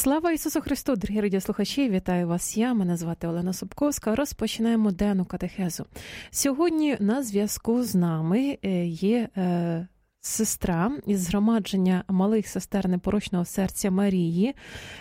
Слава Ісусу Христу, дорогі радіослухачі, вітаю вас мене звати Олена Собковська. Розпочинаємо денну катехезу. Сьогодні на зв'язку з нами є сестра із згромадження малих сестер Непорочного серця Марії,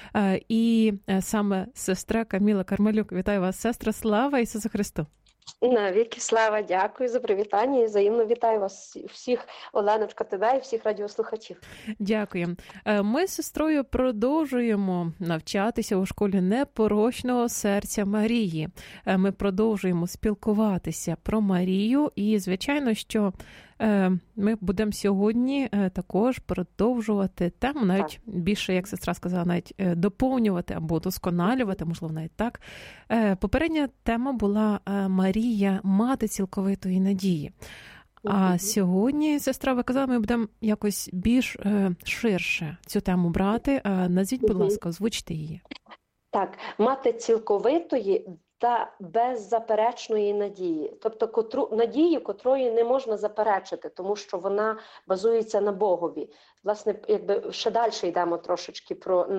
і саме сестра Каміла Кармелюк. Вітаю вас, сестра, слава Ісусу Христу! Навіки слава, дякую за привітання і взаємно вітаю вас всіх, Оленочка, тебе і всіх радіослухачів. Дякую. Ми з сестрою продовжуємо навчатися у школі Непорочного серця Марії. Ми продовжуємо спілкуватися про Марію і, звичайно, що ми будемо сьогодні також продовжувати тему, навіть більше, як сестра сказала, навіть доповнювати або удосконалювати, можливо, навіть так. Попередня тема була Марія, мати цілковитої надії. А сьогодні, сестра, ви казали, ми будемо якось більш ширше цю тему брати. Назвіть, будь ласка, озвучте її. Так, мати цілковитої та беззаперечної надії. Тобто надії, котрої не можна заперечити, тому що вона базується на Богові. Власне, якби ще далі йдемо трошечки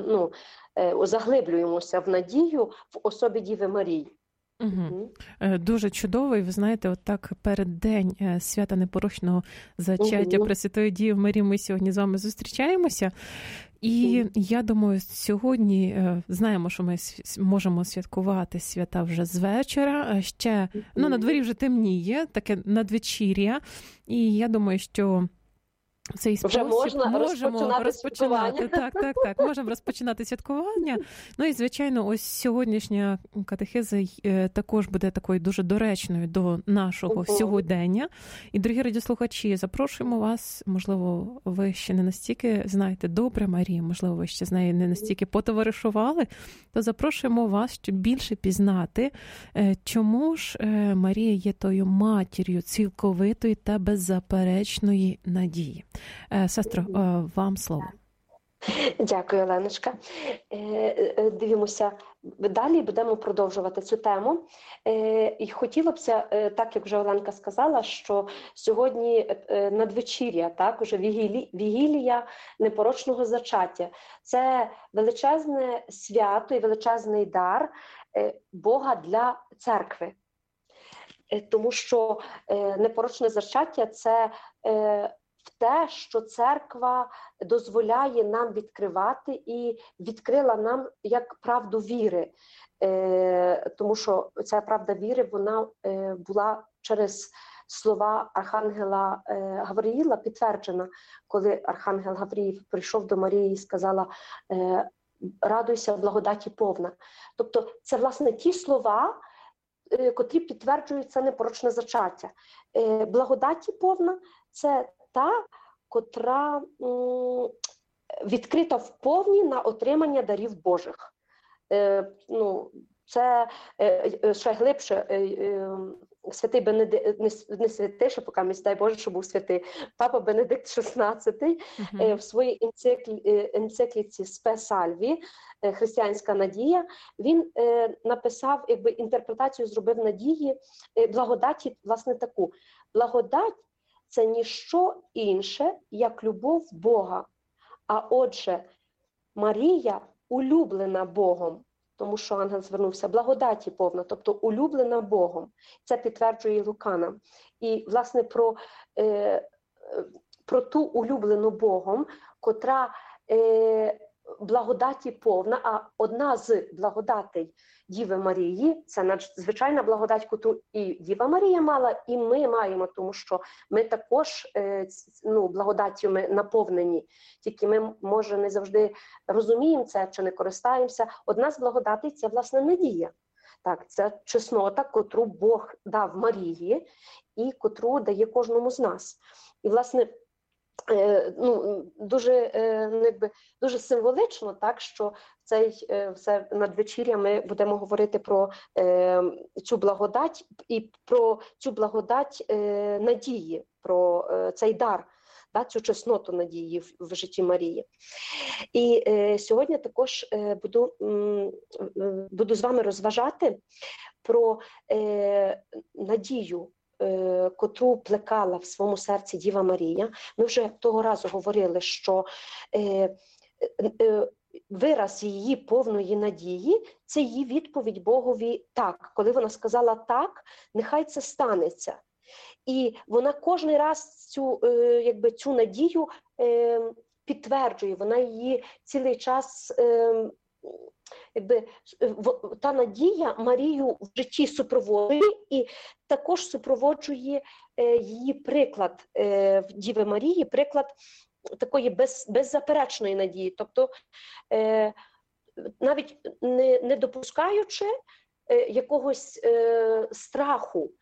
заглиблюємося в надію в особі Діви Марії. Угу. Дуже чудово, і ви знаєте, отак переддень свята Непорочного зачаття Пресвятої Діви Марії ми сьогодні з вами зустрічаємося. І я думаю, сьогодні знаємо, що ми можемо святкувати свята вже з вечора, ще, на дворі вже темніє, таке надвечір'я, і я думаю, що цей спосіб можемо розпочинати. Так, можемо розпочинати святкування. Ну і, звичайно, ось сьогоднішня катехеза також буде такою дуже доречною до нашого сьогодення. І, дорогі радіослухачі, запрошуємо вас, можливо, ви ще не настільки знаєте добре Марію, можливо, ви ще з нею не настільки потоваришували, то запрошуємо вас, щоб більше пізнати, чому ж Марія є тою матір'ю цілковитої та беззаперечної надії. Сестро, вам слово. Дякую, Оленочка. Дивимося, далі будемо продовжувати цю тему. І хотілося б, так як вже Оленка сказала, що сьогодні надвечір'я, так, уже вігілія непорочного зачаття. Це величезне свято і величезний дар Бога для церкви. Тому що непорочне зачаття – це в те, що церква дозволяє нам відкривати і відкрила нам як правду віри. Тому що ця правда віри, вона була через слова Архангела Гавриїла підтверджена, коли Архангел Гавриїл прийшов до Марії і сказала: «Радуйся, благодаті повна». Тобто це, власне, ті слова, котрі підтверджують це непорочне зачаття. Благодаті повна – це та, котра відкрита вповні на отримання дарів Божих. Це ще глибше святий Бенедикт, не святий, що поки мені, дай Боже, що був святий, Папа Бенедикт XVI в своїй енцикліці «Спе Сальві» «Християнська надія», він написав, інтерпретацію зробив надії, благодаті, власне, таку. Благодать – це ніщо інше, як любов Бога. А отже, Марія улюблена Богом, тому що ангел звернувся, благодаті повна, тобто улюблена Богом. Це підтверджує Лука. І, власне, про ту улюблену Богом, котра благодаті повна, а одна з благодатей Діви Марії, це надзвичайна благодать, яку і Діва Марія мала, і ми маємо, тому що ми також благодаттю ми наповнені, тільки ми, може, не завжди розуміємо це чи не користаємося. Одна з благодатей – це, власне, надія. Так, це чеснота, котру Бог дав Марії і котру дає кожному з нас. І, власне, дуже символично, так, що все надвечір'я ми будемо говорити про цю благодать і про цю благодать надії, про цей дар, цю чесноту надії в житті Марії. І сьогодні також буду з вами розважати про надію, котру плекала в своєму серці Діва Марія. Ми вже того разу говорили, що вираз її повної надії – це її відповідь Богові «так». Коли вона сказала «так», нехай це станеться. І вона кожен раз цю надію підтверджує, вона її цілий час, та надія Марію в житті супроводжує і також супроводжує її приклад в Діви Марії, приклад такої беззаперечної надії, тобто навіть не допускаючи якогось страху,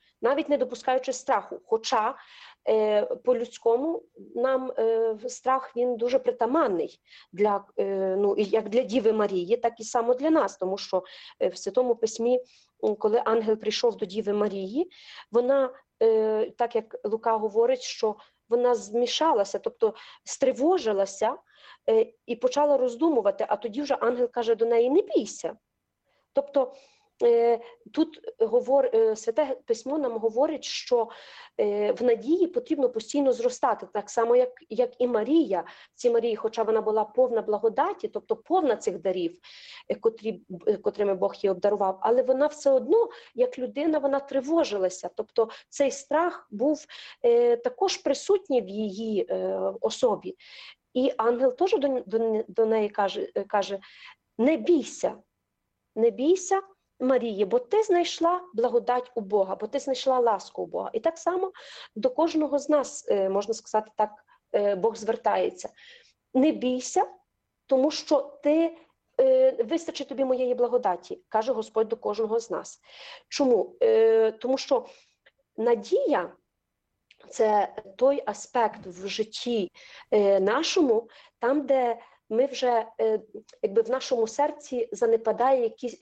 хоча по-людському нам страх, він дуже притаманний як для Діви Марії, так і само для нас, тому що в Святому Письмі, коли ангел прийшов до Діви Марії, вона, так як Лука говорить, що вона змішалася, тобто стривожилася і почала роздумувати, а тоді вже ангел каже до неї: не бійся. Тобто тут Святе Письмо нам говорить, що в надії потрібно постійно зростати, так само, як і Марія. Цій Марії, хоча вона була повна благодаті, тобто повна цих дарів, котрими Бог її обдарував, але вона все одно, як людина, вона тривожилася. Тобто цей страх був також присутній в її особі. І ангел теж до неї каже: не бійся, Марії, бо ти знайшла благодать у Бога, бо ти знайшла ласку у Бога. І так само до кожного з нас, можна сказати так, Бог звертається. Не бійся, тому що вистачить тобі моєї благодаті, каже Господь до кожного з нас. Чому? Тому що надія – це той аспект в житті нашому, там, де ми вже, в нашому серці занепадає якийсь,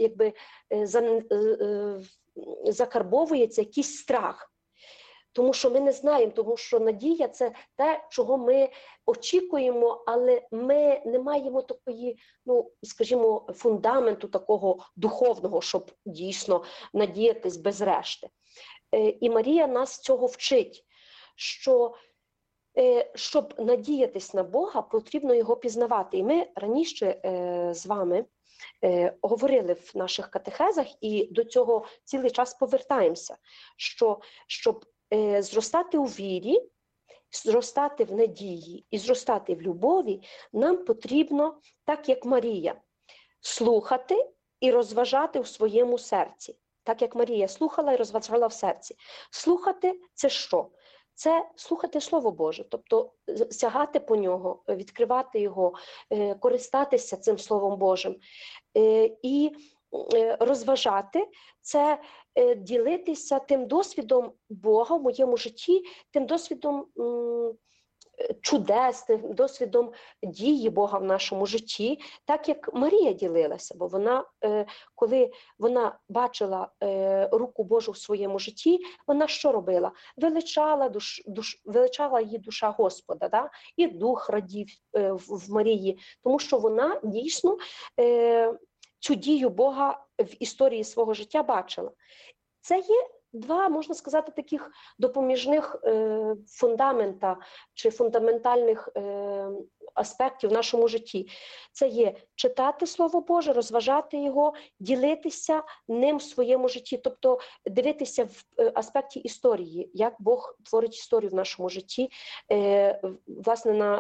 закарбовується якийсь страх. Тому що ми не знаємо, тому що надія – це те, чого ми очікуємо, але ми не маємо такої, скажімо, фундаменту такого духовного, щоб дійсно надіятись без решти. І Марія нас цього вчить, що щоб надіятись на Бога, потрібно його пізнавати. І ми раніше з вами говорили в наших катехезах, і до цього цілий час повертаємося, що щоб зростати у вірі, зростати в надії і зростати в любові, нам потрібно, так як Марія, слухати і розважати в своєму серці. Так як Марія слухала і розважала в серці. Слухати – це що? Це слухати Слово Боже, тобто сягати по нього, відкривати його, користатися цим Словом Божим. І розважати – це ділитися тим досвідом Бога в моєму житті, тим досвідом чудес, тим досвідом дії Бога в нашому житті, так як Марія ділилася, бо вона, коли вона бачила руку Божу в своєму житті, вона що робила? Величала її душа Господа, да? І дух радів в Марії, тому що вона дійсно цю дію Бога в історії свого життя бачила. Це є два, можна сказати, таких допоміжних фундамента чи фундаментальних аспектів в нашому житті. Це є читати Слово Боже, розважати його, ділитися ним в своєму житті, тобто дивитися в аспекті історії, як Бог творить історію в нашому житті, власне,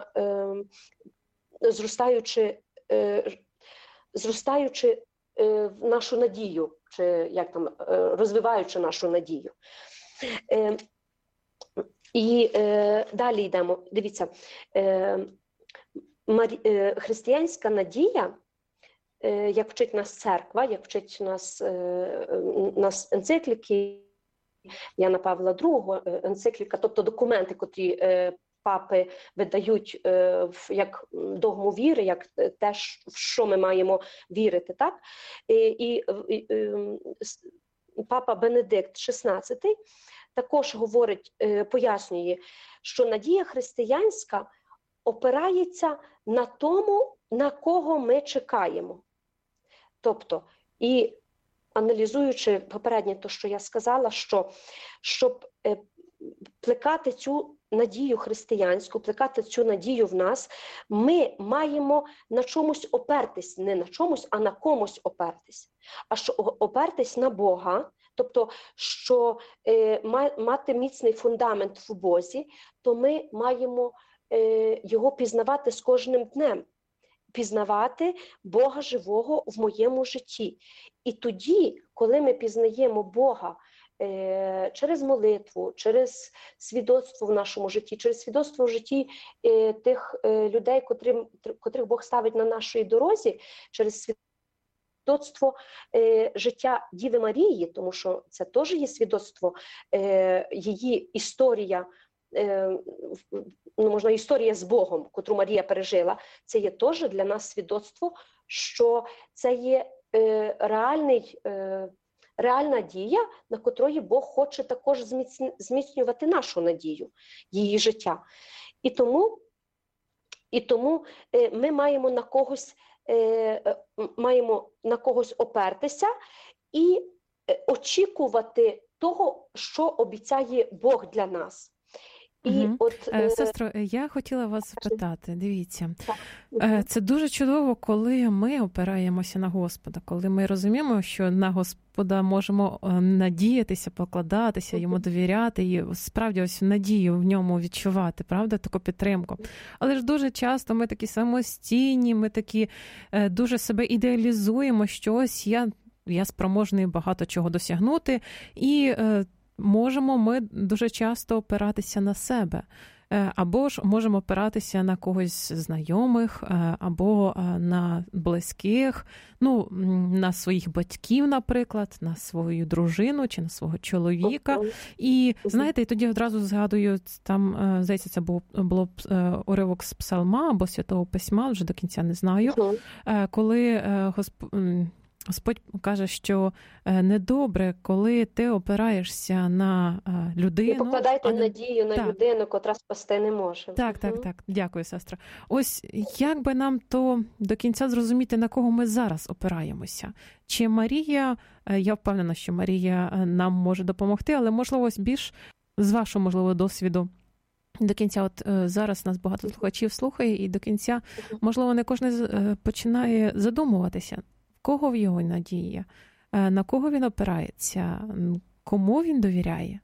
зростаючи нашу надію, чи розвиваючи нашу надію. І далі йдемо. Дивіться, християнська надія, як вчить нас церква, як вчить нас енцикліки Яна Павла II, енцикліка, тобто документи, котрі папи видають як догму віри, як те, в що ми маємо вірити, так? І папа Бенедикт XVI також говорить, пояснює, що надія християнська опирається на тому, на кого ми чекаємо. Тобто, і аналізуючи попереднє те, що я сказала, що щоб плекати цю надію християнську, плекати цю надію в нас, ми маємо на чомусь опертись, не на чомусь, а на комусь опертись. А що опертись на Бога, тобто, що мати міцний фундамент в Бозі, то ми маємо його пізнавати з кожним днем. Пізнавати Бога живого в моєму житті. І тоді, коли ми пізнаємо Бога через молитву, через свідоцтво в нашому житті, через свідоцтво в житті тих людей, котрих Бог ставить на нашій дорозі, через свідоцтво життя Діви Марії, тому що це теж є свідоцтво, її історія, можна історія з Богом, котру Марія пережила, це є теж для нас свідоцтво, що це є реальна дія, на котрої Бог хоче також зміцнювати нашу надію, її життя. І тому ми маємо на когось опертися і очікувати того, що обіцяє Бог для нас. Сестро, я хотіла вас запитати, дивіться, це дуже чудово, коли ми опираємося на Господа, коли ми розуміємо, що на Господа можемо надіятися, покладатися, йому довіряти і справді ось надію в ньому відчувати, правда, таку підтримку. Але ж дуже часто ми такі самостійні, ми такі дуже себе ідеалізуємо, що ось я спроможний багато чого досягнути, і можемо ми дуже часто опиратися на себе, або ж можемо опиратися на когось знайомих, або на близьких, на своїх батьків, наприклад, на свою дружину чи на свого чоловіка. І, знаєте, і тоді одразу згадую, там, здається, це було уривок з Псалма або Святого Письма, вже до кінця не знаю, коли Господь каже, що недобре, коли ти опираєшся на людину. Не покладайте надію на людину, котра спасти не може. Так. Дякую, сестра. Ось як би нам то до кінця зрозуміти, на кого ми зараз опираємося? Чи Марія, я впевнена, що Марія нам може допомогти, але, можливо, ось більш з вашого, можливо, досвіду, до кінця, от зараз нас багато слухачів слухає, і до кінця, можливо, не кожен починає задумуватися, кого в його надія, на кого він опирається, кому він довіряє?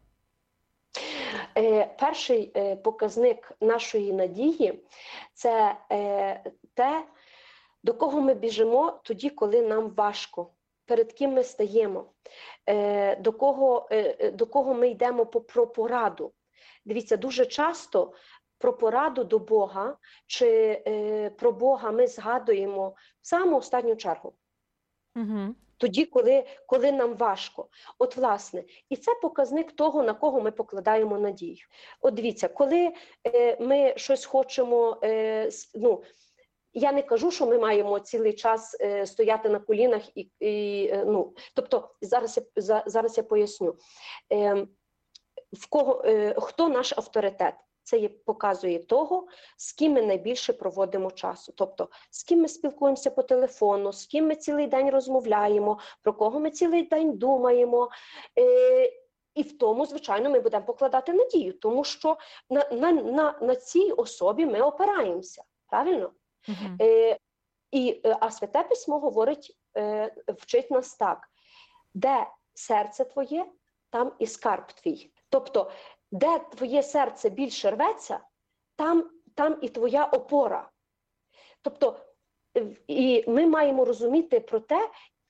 Перший показник нашої надії – це те, до кого ми біжимо тоді, коли нам важко, перед ким ми стаємо, до кого ми йдемо про пораду. Дивіться, дуже часто про пораду до Бога чи про Бога ми згадуємо в саму останню чергу. Тоді, коли нам важко. От, власне, і це показник того, на кого ми покладаємо надію. От дивіться, коли ми щось хочемо, я не кажу, що ми маємо цілий час стояти на колінах, тобто, зараз я поясню. Хто наш авторитет? Це показує того, з ким ми найбільше проводимо часу. Тобто, з ким ми спілкуємося по телефону, з ким ми цілий день розмовляємо, про кого ми цілий день думаємо. І в тому, звичайно, ми будемо покладати надію, тому що на цій особі ми опираємося. Правильно? А Святе Письмо говорить, вчить нас так: де серце твоє, там і скарб твій. Тобто, де твоє серце більше рветься, там і твоя опора. Тобто, і ми маємо розуміти про те,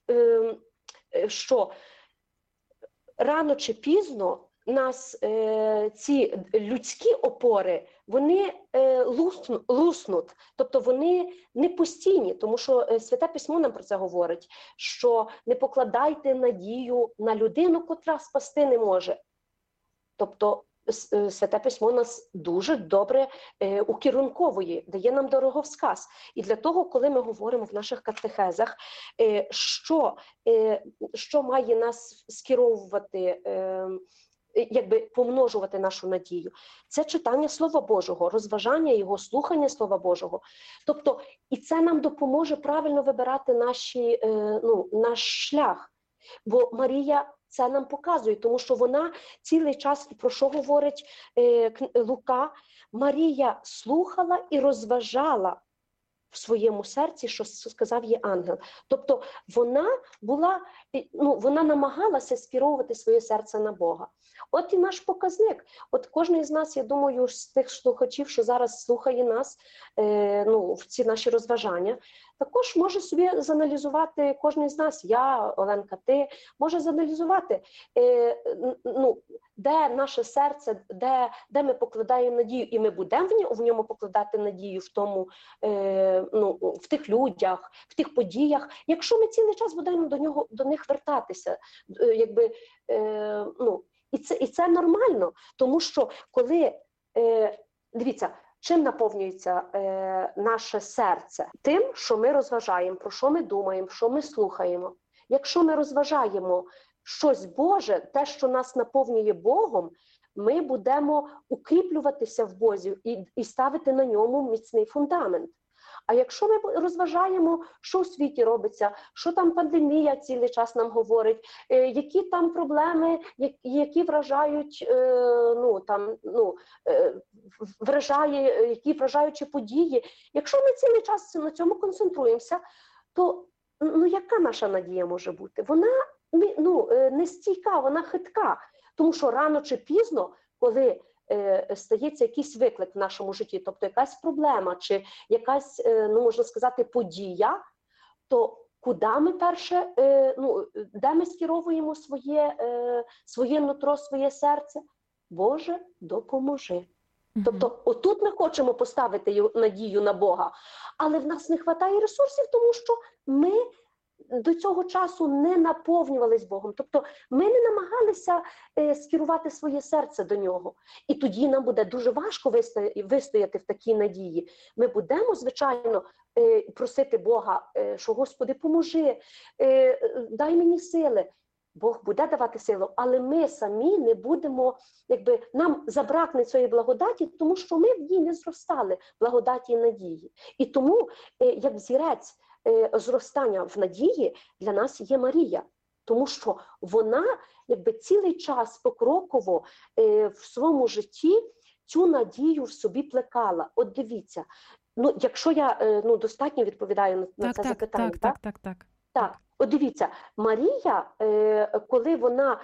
що рано чи пізно нас ці людські опори, вони луснуть, тобто вони не постійні, тому що Святе Письмо нам про це говорить, що не покладайте надію на людину, котра спасти не може. Тобто Святе Письмо нас дуже добре укерунковує, дає нам дороговсказ. І для того, коли ми говоримо в наших катехезах, що має нас скеровувати, помножувати нашу надію, це читання Слова Божого, розважання Його, слухання Слова Божого. Тобто, і це нам допоможе правильно вибирати наш шлях. Бо Марія це нам показує, тому що вона цілий час, про що говорить Лука, Марія слухала і розважала в своєму серці, що сказав їй ангел. Тобто вона була, вона намагалася скеровувати своє серце на Бога. От і наш показник. От кожен з нас, я думаю, з тих слухачів, що зараз слухає нас, в ці наші розважання, також може собі зааналізувати кожен з нас, я, Оленка, ти, може зааналізувати, де наше серце, де ми покладаємо надію, і ми будемо в ньому покладати надію в тому, в тих людях, в тих подіях, якщо ми цілий час будемо до них вертатися, і це нормально, тому що коли, дивіться, чим наповнюється наше серце? Тим, що ми розважаємо, про що ми думаємо, що ми слухаємо. Якщо ми розважаємо щось Боже, те, що нас наповнює Богом, ми будемо укріплюватися в Бозі і ставити на ньому міцний фундамент. А якщо ми розважаємо, що в світі робиться, що там пандемія цілий час нам говорить, які там проблеми, які вражають, які вражаючі події. Якщо ми цілий час на цьому концентруємося, то яка наша надія може бути? Вона не стійка, вона хитка. Тому що рано чи пізно, коли стається якийсь виклик в нашому житті, тобто якась проблема чи якась, можна сказати, подія, то куди ми перше, де ми скеровуємо своє нутро, своє серце? Боже, допоможи. Тобто отут ми хочемо поставити надію на Бога, але в нас не вистачає ресурсів, тому що ми до цього часу не наповнювались Богом. Тобто ми не намагалися скерувати своє серце до Нього. І тоді нам буде дуже важко вистояти в такій надії. Ми будемо, звичайно, просити Бога, що Господи, поможи, дай мені сили. Бог буде давати силу, але ми самі не будемо, нам забракне цієї благодаті, тому що ми в ній не зростали, благодаті і надії. І тому, як взірець зростання в надії, для нас є Марія. Тому що вона, цілий час покроково в своєму житті цю надію в собі плекала. От дивіться, якщо я достатньо відповідаю на це запитання. Так. Так, от дивіться, Марія, коли вона,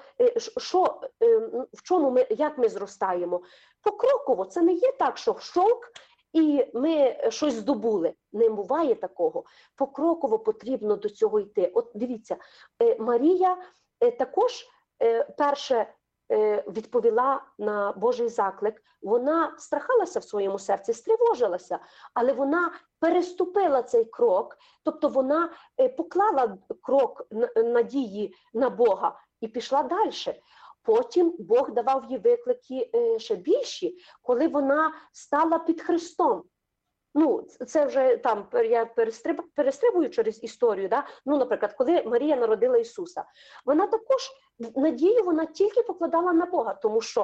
як ми зростаємо? Покроково, це не є так, що шок, і ми щось здобули. Не буває такого. Покроково потрібно до цього йти. От дивіться, Марія також перше відповіла на Божий заклик. Вона страхалася в своєму серці, стривожилася, але вона переступила цей крок, тобто вона поклала крок надії на Бога і пішла далі. Потім Бог давав їй виклики ще більші, коли вона стала під Христом. Це вже там, я перестрибую через історію, да? Наприклад, коли Марія народила Ісуса, вона також надію вона тільки покладала на Бога, тому що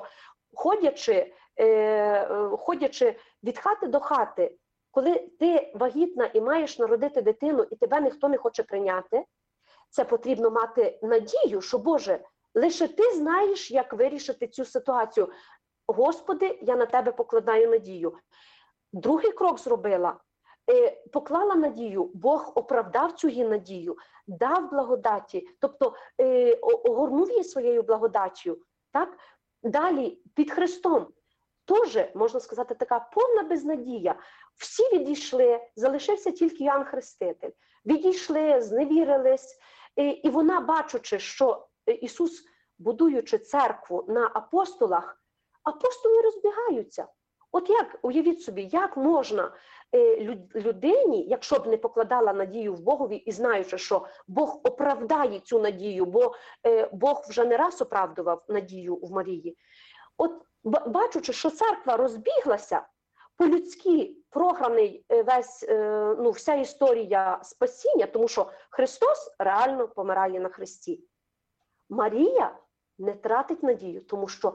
ходячи від хати до хати, коли ти вагітна і маєш народити дитину, і тебе ніхто не хоче прийняти, це потрібно мати надію, що, Боже, лише ти знаєш, як вирішити цю ситуацію. Господи, я на тебе покладаю надію. Другий крок зробила, поклала надію, Бог оправдав цю її надію, дав благодаті, тобто огорнув її своєю благодаттю. Так? Далі, під Христом, теж, можна сказати, така повна безнадія. Всі відійшли, залишився тільки Іоанн Хреститель. Відійшли, зневірились, і вона, бачучи, що Ісус, будуючи церкву на апостолах, апостоли розбігаються. От як, уявіть собі, як можна людині, якщо б не покладала надію в Богові і знаючи, що Бог оправдає цю надію, бо Бог вже не раз оправдував надію в Марії. От бачучи, що церква розбіглася, по-людськи програний вся історія спасіння, тому що Христос реально помирає на хресті. Марія не тратить надію, тому що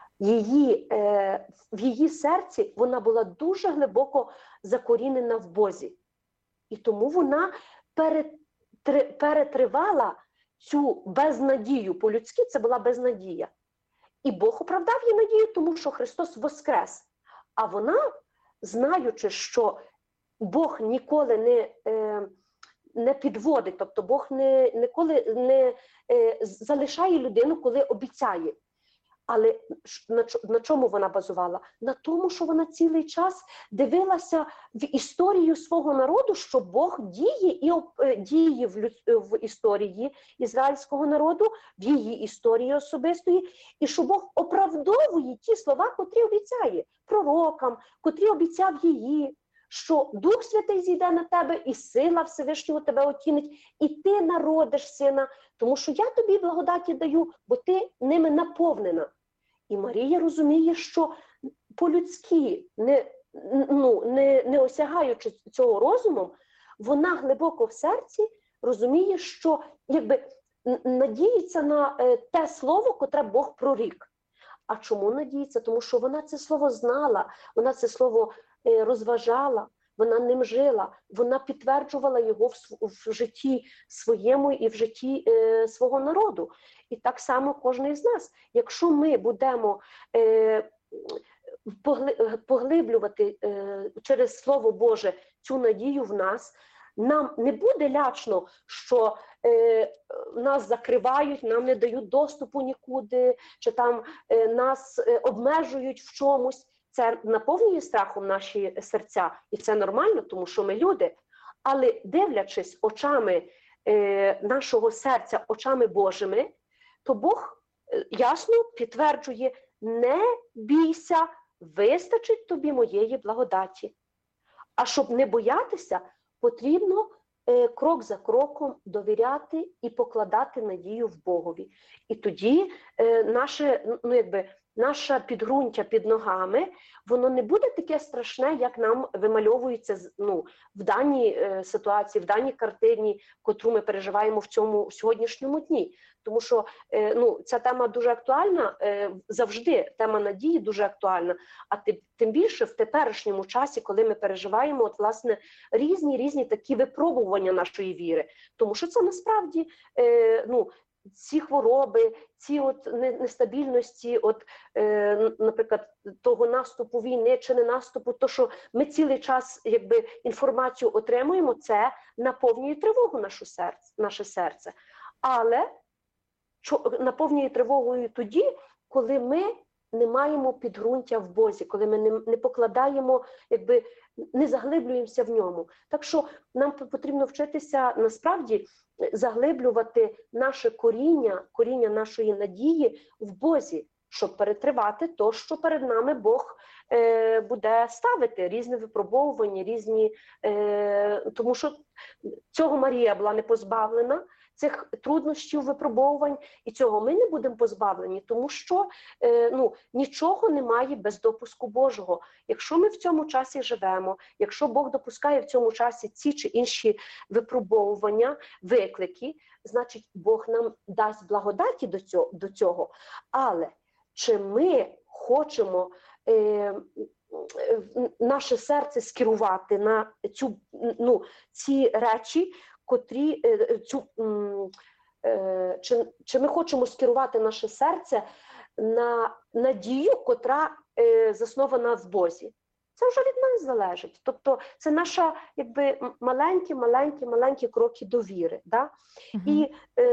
в її серці вона була дуже глибоко закорінена в Бозі. І тому вона перетривала цю безнадію по-людськи, це була безнадія. І Бог оправдав її надію, тому що Христос воскрес. А вона, знаючи, що Бог ніколи не підводить, тобто Бог ніколи не залишає людину, коли обіцяє. Але на чому вона базувала? На тому, що вона цілий час дивилася в історію свого народу, що Бог діє в історії ізраїльського народу, в її історії особистої, і що Бог оправдовує ті слова, котрі обіцяє пророкам, котрі обіцяв її, що Дух Святий зійде на тебе, і сила Всевишнього тебе отінить, і ти народиш сина, тому що я тобі благодаті даю, бо ти ними наповнена. І Марія розуміє, що по-людськи, не осягаючи цього розумом, вона глибоко в серці розуміє, що якби надіється на те слово, котре Бог прорік. А чому надіється? Тому що вона це слово знала, вона це слово розважала, вона ним жила, вона підтверджувала його в житті своєму і в житті свого народу. І так само кожен з нас. Якщо ми будемо поглиблювати через Слово Боже цю надію в нас, нам не буде лячно, що нас закривають, нам не дають доступу нікуди, чи там нас обмежують в чомусь. Це наповнює страхом наші серця, і це нормально, тому що ми люди. Але дивлячись очами нашого серця, очами Божими, то Бог ясно підтверджує: не бійся, вистачить тобі моєї благодаті. А щоб не боятися, потрібно крок за кроком довіряти і покладати надію в Богові. І тоді наше підґрунтя під ногами, воно не буде таке страшне, як нам вимальовується в даній ситуації, в даній картині, котру ми переживаємо в цьому сьогоднішньому дні. Тому що ця тема дуже актуальна, завжди тема надії дуже актуальна, а тим більше в теперішньому часі, коли ми переживаємо різні такі випробування нашої віри. Тому що це насправді ці хвороби, ці нестабільності, наприклад, того наступу війни чи не наступу, то, що ми цілий час інформацію отримуємо, це наповнює тривогу наше серце. Але наповнює тривогою тоді, коли ми не маємо підґрунтя в Бозі, коли ми не покладаємо, не заглиблюємося в ньому. Так що нам потрібно вчитися насправді заглиблювати наше коріння нашої надії в Бозі, щоб перетривати то, що перед нами Бог буде ставити, різні випробовування, тому що цього Марія була не позбавлена, цих труднощів, випробовувань, і цього ми не будемо позбавлені, тому що нічого немає без допуску Божого. Якщо ми в цьому часі живемо, якщо Бог допускає в цьому часі ці чи інші випробовування, виклики, значить Бог нам дасть благодаті до цього. Але чи ми хочемо наше серце скерувати на ці речі, чи ми хочемо скерувати наше серце на надію, котра заснована в Бозі? Це вже від нас залежить. Тобто це наша маленькі кроки до віри. Да? І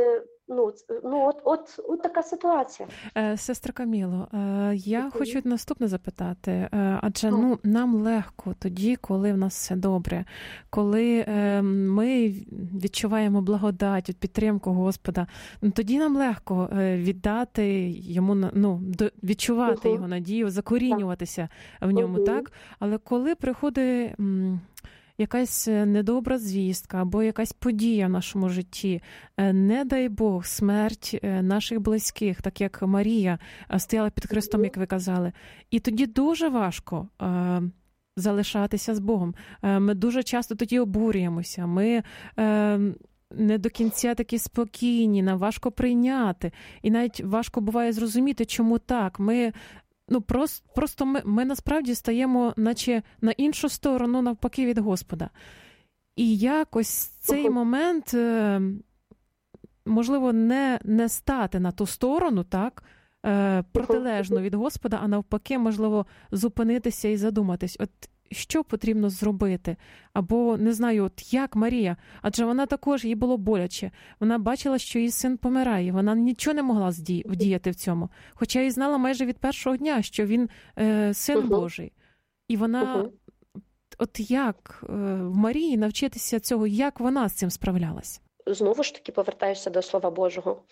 от така ситуація. Сестра Каміло, я хочу наступне запитати. Адже нам легко тоді, коли в нас все добре, коли ми відчуваємо благодать, підтримку Господа, тоді нам легко віддати йому, відчувати його надію, закорінюватися в ньому, так? Але коли приходить якась недобра звістка або якась подія в нашому житті, не дай Бог, смерть наших близьких, так як Марія стояла під хрестом, як ви казали, і тоді дуже важко залишатися з Богом. Ми дуже часто тоді обурюємося, ми не до кінця такі спокійні, нам важко прийняти, і навіть важко буває зрозуміти, чому так. Просто ми насправді стаємо наче на іншу сторону, навпаки, від Господа. І якось цей момент можливо, не стати на ту сторону, так, протилежно від Господа, а навпаки, можливо, зупинитися і задуматись, от що потрібно зробити? Або, не знаю, от як Марія, адже вона також, їй було боляче. Вона бачила, що її син помирає, вона нічого не могла вдіяти в цьому. Хоча і знала майже від першого дня, що він син Божий. І вона, от як в Марії навчитися цього, як вона з цим справлялась? Знову ж таки повертаюся до Слова Божого.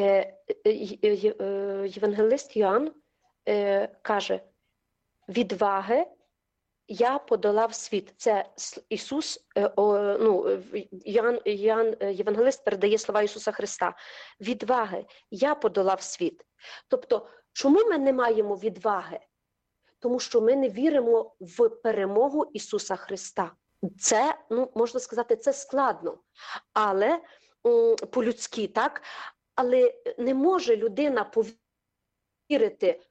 Євангелист Йоанн каже: відваги я подолав світ. Це Ісус, Йоанн Євангелист передає слова Ісуса Христа. Відваги я подолав світ. Тобто, чому ми не маємо відваги? Тому що ми не віримо в перемогу Ісуса Христа. Це, можна сказати, це складно, але по-людськи, так? Але не може людина повірити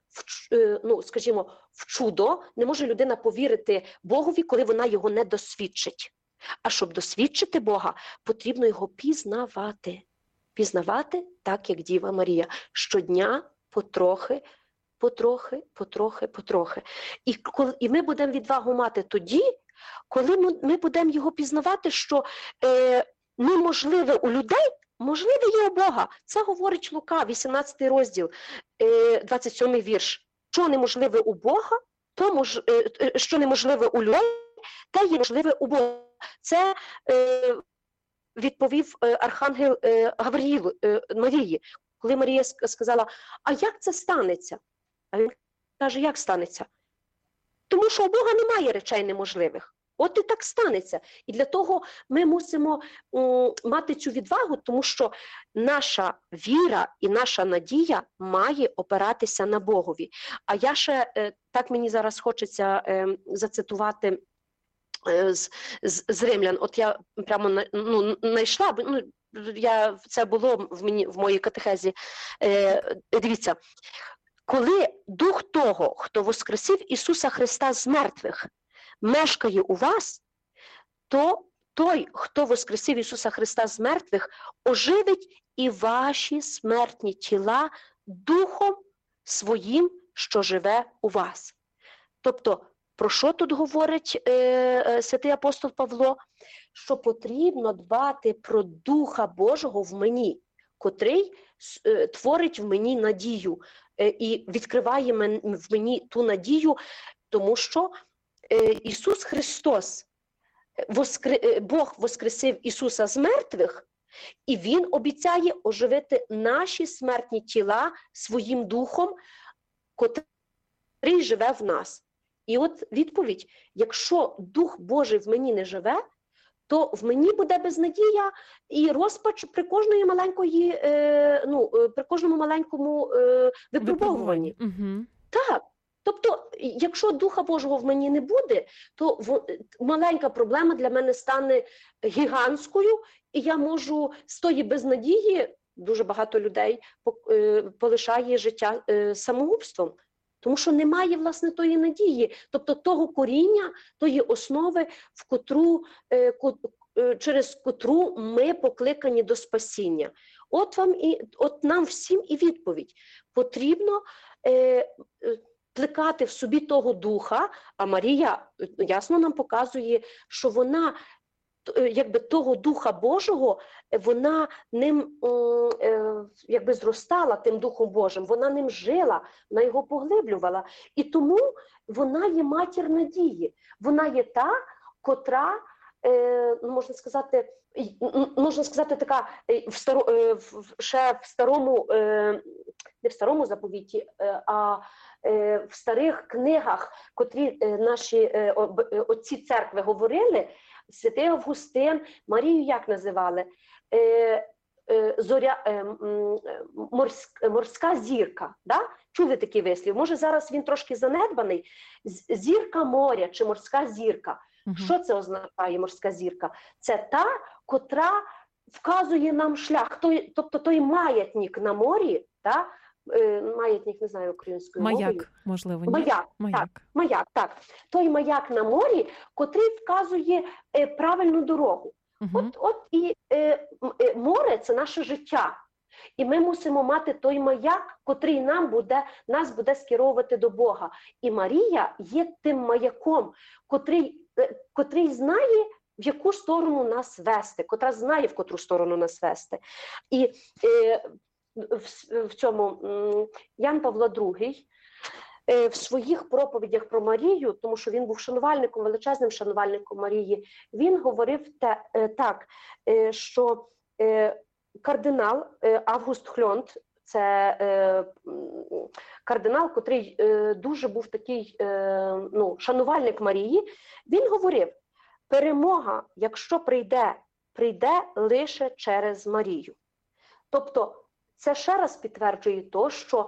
в чудо, не може людина повірити Богові, коли вона його не досвідчить. А щоб досвідчити Бога, потрібно його пізнавати. Пізнавати так, як Діва Марія. Щодня потрохи. І ми будемо відвагу мати тоді, коли ми будемо його пізнавати, що неможливе у людей, можливе є у Бога. Це говорить Лука, 18 розділ, 27 вірш. Що неможливе у Бога, що неможливе у людей, те є можливе у Бога. Це відповів архангел Гавриїл Марії, коли Марія сказала: а як це станеться? А він каже: як станеться? Тому що у Бога немає речей неможливих. От і так станеться. І для того ми мусимо мати цю відвагу, тому що наша віра і наша надія має опиратися на Богові. А я ще, так мені зараз хочеться зацитувати з Римлян. От я прямо знайшла, це було в моїй катехезі. Дивіться. Коли Дух того, хто воскресив Ісуса Христа з мертвих, мешкає у вас, то той, хто воскресив Ісуса Христа з мертвих, оживить і ваші смертні тіла Духом Своїм, що живе у вас. Тобто, про що тут говорить святий апостол Павло? Що потрібно дбати про Духа Божого в мені, котрий творить в мені надію і відкриває в мені ту надію, тому що Ісус Христос, Бог воскресив Ісуса з мертвих, і Він обіцяє оживити наші смертні тіла своїм Духом, котрий живе в нас. І от відповідь: якщо Дух Божий в мені не живе, то в мені буде безнадія і розпач при кожному маленькому випробовуванні. Угу. Так. Тобто, якщо Духа Божого в мені не буде, то маленька проблема для мене стане гігантською, і я можу з тої безнадії, дуже багато людей полишає життя самогубством. Тому що немає, власне, тої надії, тобто того коріння, тої основи, через котру ми покликані до спасіння. От нам всім і відповідь. Потрібно плекати в собі того Духа, а Марія ясно нам показує, що вона, якби того Духа Божого, вона ним якби зростала, тим Духом Божим, вона ним жила, вона його поглиблювала. І тому вона є матір надії. Вона є та, котра, можна сказати, така ще в старому, не в старому заповіті, а в старих книгах, котрі наші отці церкви говорили, святий Августин, Марію як називали? Морська зірка. Да? Чули такий вислів? Може зараз він трошки занедбаний? Зірка моря чи морська зірка. Що це означає морська зірка? Це та, котра вказує нам шлях. Тобто той маятник на морі, да? Маятник, не знаю українською мовою. Маяк, можливо, ні? Маяк, так. Той маяк на морі, котрий вказує правильну дорогу. От і море – це наше життя. І ми мусимо мати той маяк, котрий нас буде скеровувати до Бога. І Марія є тим маяком, котрий знає, в яку сторону нас вести, котра знає, в котру сторону нас вести. І в цьому Ян Павло II в своїх проповідях про Марію, тому що він був шанувальником, величезним шанувальником Марії, він говорив так, що кардинал Август Хльонд, це кардинал, котрий дуже був такий шанувальник Марії, він говорив, перемога, якщо прийде лише через Марію. Тобто це ще раз підтверджує те, що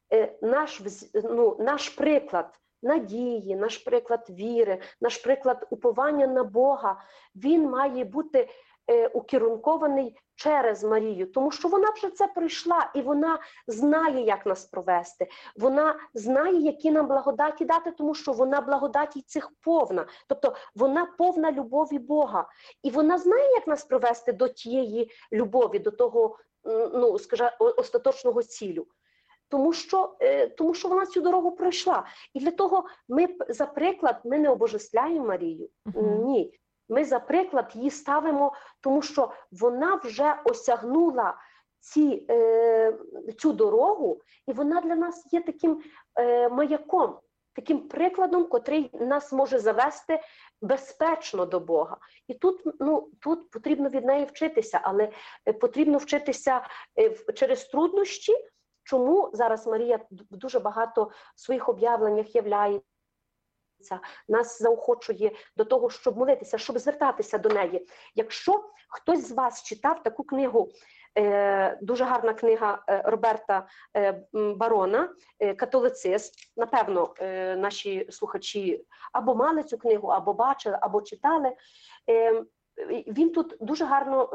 наш приклад надії, наш приклад віри, наш приклад уповання на Бога, він має бути укерункований через Марію, тому що вона вже це пройшла, і вона знає, як нас провести. Вона знає, які нам благодаті дати, тому що вона благодаті цих повна. Тобто вона повна любові Бога. І вона знає, як нас провести до тієї любові, до того, остаточного цілю. Тому що вона цю дорогу пройшла. І для того ми, за приклад, ми не обожествляємо Марію. Ні. Ми, за приклад, її ставимо, тому що вона вже осягнула цю дорогу, і вона для нас є таким маяком, таким прикладом, котрий нас може завести безпечно до Бога. І тут потрібно від неї вчитися, але потрібно вчитися через труднощі, чому зараз Марія дуже багато в своїх об'явленнях являється, нас заохочує до того, щоб молитися, щоб звертатися до неї. Якщо хтось з вас читав таку книгу, дуже гарна книга Роберта Барона «Католицизм», напевно, наші слухачі або мали цю книгу, або бачили, або читали, він тут дуже гарно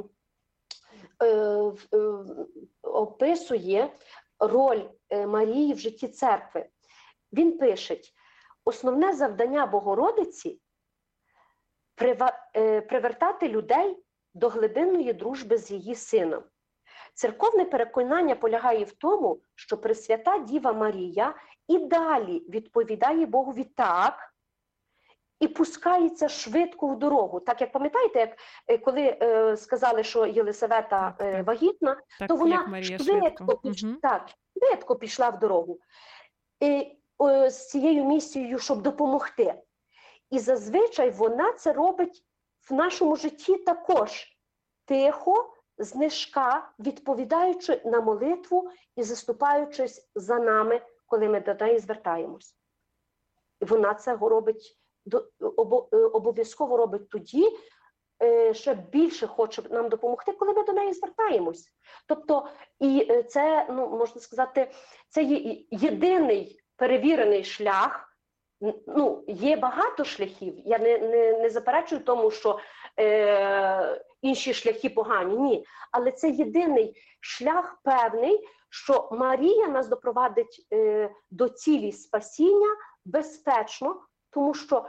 описує роль Марії в житті церкви. Він пише: основне завдання Богородиці – привертати людей до глибинної дружби з її сином. Церковне переконання полягає в тому, що Пресвята Діва Марія і далі відповідає Богові так і пускається швидко в дорогу. Так, як пам'ятаєте, коли сказали, що Єлисавета вагітна, то вона швидко пішла в дорогу. З цією місією, щоб допомогти. І зазвичай вона це робить в нашому житті також. Тихо, знижка, відповідаючи на молитву і заступаючись за нами, коли ми до неї звертаємось. І вона це робить, обов'язково робить тоді, ще більше хоче нам допомогти, коли ми до неї звертаємось. Тобто, і це, можна сказати, це є єдиний перевірений шлях. Є багато шляхів, я не заперечую тому, що інші шляхи погані, ні. Але це єдиний шлях певний, що Марія нас допровадить до цілі спасіння безпечно, тому що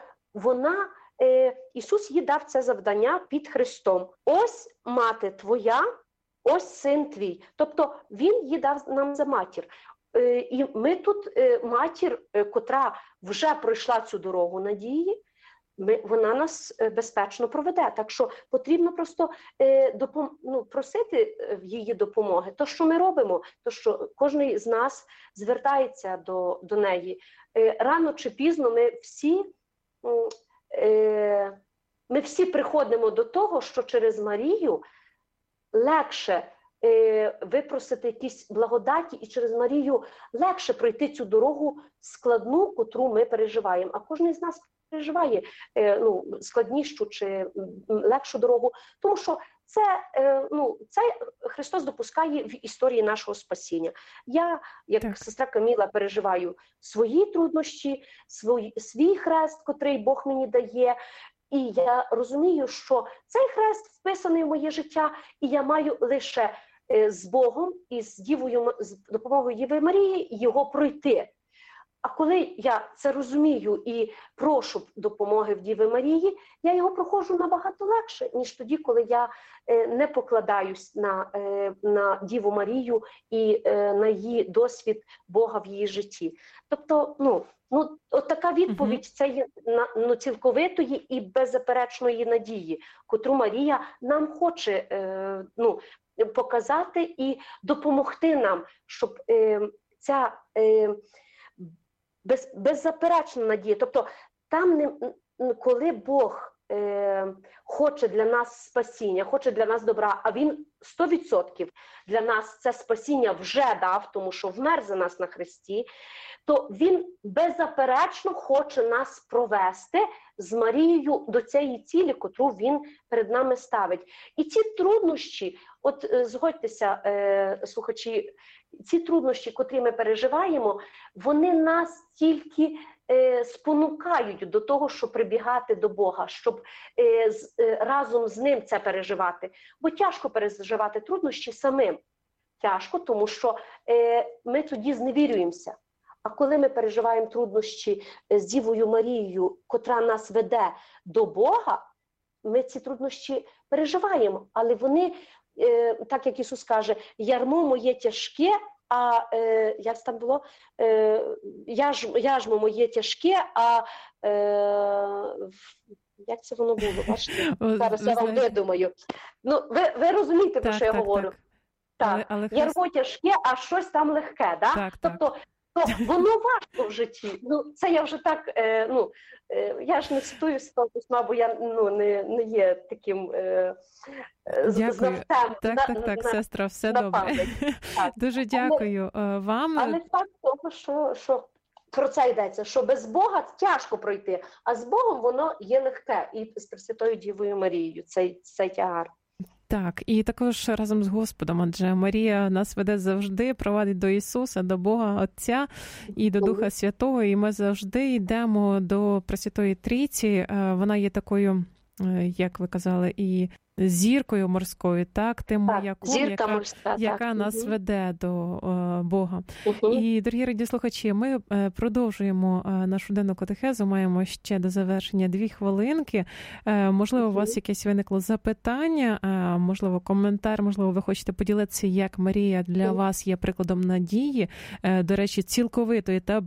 Ісус їй дав це завдання під Христом. Ось мати твоя, ось син твій. Тобто Він їй дав нам за матір. І ми тут матір, котра вже пройшла цю дорогу надії, вона нас безпечно проведе. Так що потрібно просто просити в її допомоги. То, що ми робимо, то, що кожен з нас звертається до неї. Рано чи пізно ми всі приходимо до того, що через Марію легше випросити якісь благодаті, і через Марію легше пройти цю дорогу складну, котру ми переживаємо. А кожен з нас переживає складнішу чи легшу дорогу, тому що це Христос допускає в історії нашого спасіння. Я, як сестра Каміла, переживаю свої труднощі, свій хрест, котрий Бог мені дає, і я розумію, що цей хрест вписаний в моє життя, і я маю лише з Богом і з Дівою, з допомогою Діви Марії його пройти. А коли я це розумію і прошу допомоги в Діви Марії, я його проходжу набагато легше, ніж тоді, коли я не покладаюсь на Діву Марію і на її досвід Бога в її житті. Тобто, от така відповідь це є цілковитої і беззаперечної надії, котру Марія нам хоче показати і допомогти нам, щоб ця беззаперечна надія. Тобто там, коли Бог хоче для нас спасіння, хоче для нас добра, а Він 100% для нас це спасіння вже дав, тому що вмер за нас на хресті, то Він беззаперечно хоче нас провести з Марією до цієї цілі, котру Він перед нами ставить. І ці труднощі, от згодьтеся, слухачі, ці труднощі, котрі ми переживаємо, вони нас тільки спонукають до того, щоб прибігати до Бога, щоб разом з Ним це переживати. Бо тяжко переживати труднощі самим. Тяжко, тому що ми тоді зневірюємося. А коли ми переживаємо труднощі з Дівою Марією, котра нас веде до Бога, ми ці труднощі переживаємо. Але вони, так як Ісус каже, ярмо моє тяжке, а як це там було? Яжмо моє тяжке, а як це воно було? Бачите? Зараз я вам видумаю. Ви розумієте, про що я говорю? Так, ярмо тяжке, а щось там легке, да? Тобто, воно важко в житті. Це я вже так, я ж не цитую з того письма, бо я не є таким знавцем. Так, сестра, все добре. Дуже дякую вам. Але факт того, що про це йдеться, що без Бога тяжко пройти, а з Богом воно є легке. І з Пресвятою Дівою Марією цей тягар. Так, і також разом з Господом, адже Марія нас веде завжди, провадить до Ісуса, до Бога Отця і до Духа Святого, і ми завжди йдемо до Пресвятої Трійці. Вона є такою, як ви казали, і зіркою морською, так, тим маяком, яка нас веде до Бога. І, дорогі радіослухачі, ми продовжуємо нашу денну катехезу, маємо ще до завершення 2 хвилинки. Можливо, у вас якесь виникло запитання, можливо, коментар, можливо, ви хочете поділитися, як Марія для вас є прикладом надії, до речі, цілковитої та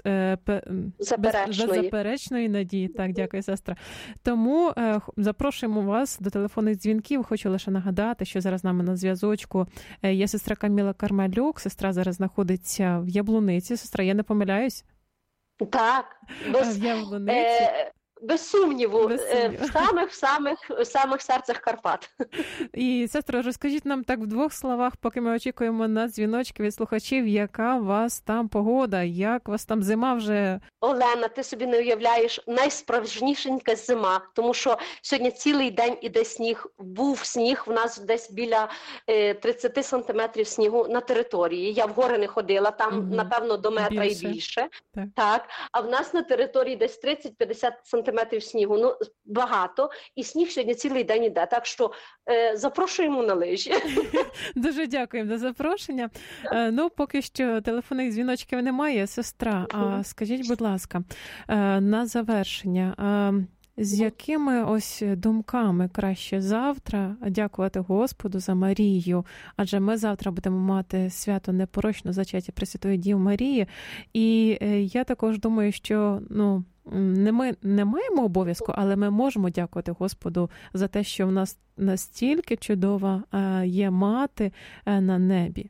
беззаперечної надії. Так, дякую, сестра. Тому запрошуємо вас до телефонних дзвінків. Хочу лише нагадати, що зараз з нами на зв'язочку є сестра Каміла Кармелюк. Сестра зараз знаходиться в Яблуниці. Сестра, я не помиляюсь? Так. В Яблуниці. Без сумніву, в самих серцях Карпат. І, сестро, розкажіть нам так в 2 словах, поки ми очікуємо на дзвіночки від слухачів, яка у вас там погода, як у вас там зима вже? Олена, ти собі не уявляєш, найсправжнішенька зима, тому що сьогодні цілий день іде сніг, був сніг, в нас десь біля 30 сантиметрів снігу на території. Я в гори не ходила, там, напевно, до метра і більше. Так. А в нас на території десь 30-50 сантиметрів снігу, багато, і сніг сьогодні цілий день іде, так що запрошуємо на лижі. Дуже дякуємо за запрошення. Поки що телефонних дзвіночків немає, сестра, а скажіть, будь ласка, на завершення, з якими ось думками краще завтра дякувати Господу за Марію, адже ми завтра будемо мати свято непорочного зачаття Пресвятої Діви Марії, і я також думаю, що, ми не маємо обов'язку, але ми можемо дякувати Господу за те, що в нас настільки чудова є мати на небі.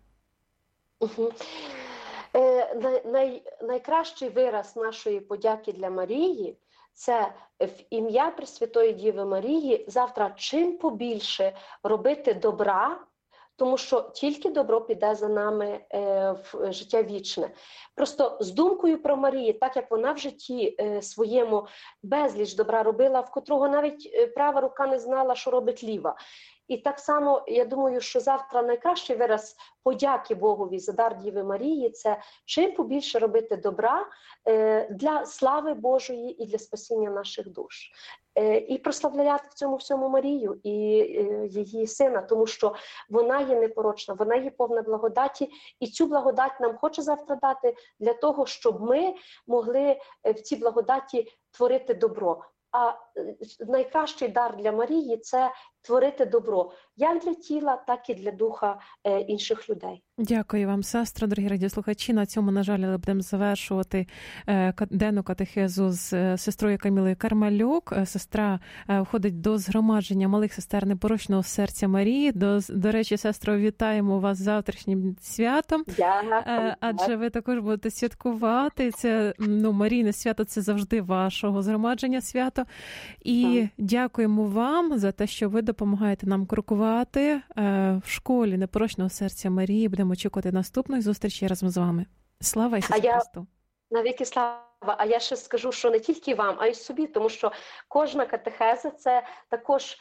Найкращий вираз нашої подяки для Марії – це в ім'я Пресвятої Діви Марії завтра чим побільше робити добра, тому що тільки добро піде за нами в життя вічне. Просто з думкою про Марію, так як вона в житті своєму безліч добра робила, в котрого навіть права рука не знала, що робить ліва. І так само, я думаю, що завтра найкращий вираз подяки Богові за дар Діви Марії – це чим побільше робити добра для слави Божої і для спасіння наших душ. І прославляти в цьому всьому Марію і її сина, тому що вона є непорочна, вона є повна благодаті, і цю благодать нам хоче завтра дати для того, щоб ми могли в цій благодаті творити добро. А найкращий дар для Марії – це творити добро, як для тіла, так і для духа інших людей. Дякую вам, сестро, дорогі радіослухачі. На цьому, на жаль, будемо завершувати денну катехезу з сестрою Камілою Кармалюк. Сестра входить до згромадження малих сестер Непорочного серця Марії. До речі, сестро, вітаємо вас з завтрашнім святом. Дякую. Адже ви також будете святкувати. Це, Марійне свято – це завжди вашого згромадження свято. І дякуємо вам за те, що ви допомагаєте нам крокувати в школі Непорочного серця Марії. Будемо очікувати наступної зустрічі разом з вами. Слава Ісусу Христу! Навіки слава! А я ще скажу, що не тільки вам, а й собі, тому що кожна катехеза – це також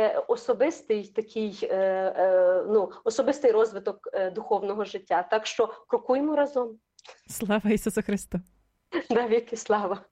особистий розвиток духовного життя. Так що крокуємо разом. Слава Ісусу Христу! Навіки слава!